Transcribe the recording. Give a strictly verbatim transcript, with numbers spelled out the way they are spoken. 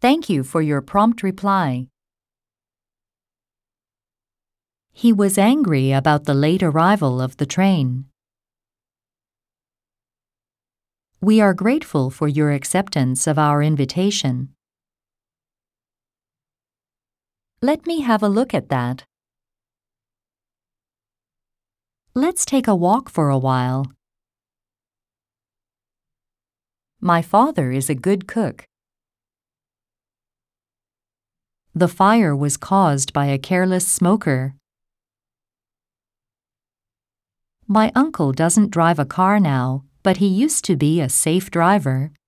Thank you for your prompt reply. He was angry about the late arrival of the train. We are grateful for your acceptance of our invitation. Let me have a look at that. Let's take a walk for a while. My father is a good cook. The fire was caused by a careless smoker. My uncle doesn't drive a car now, but he used to be a safe driver.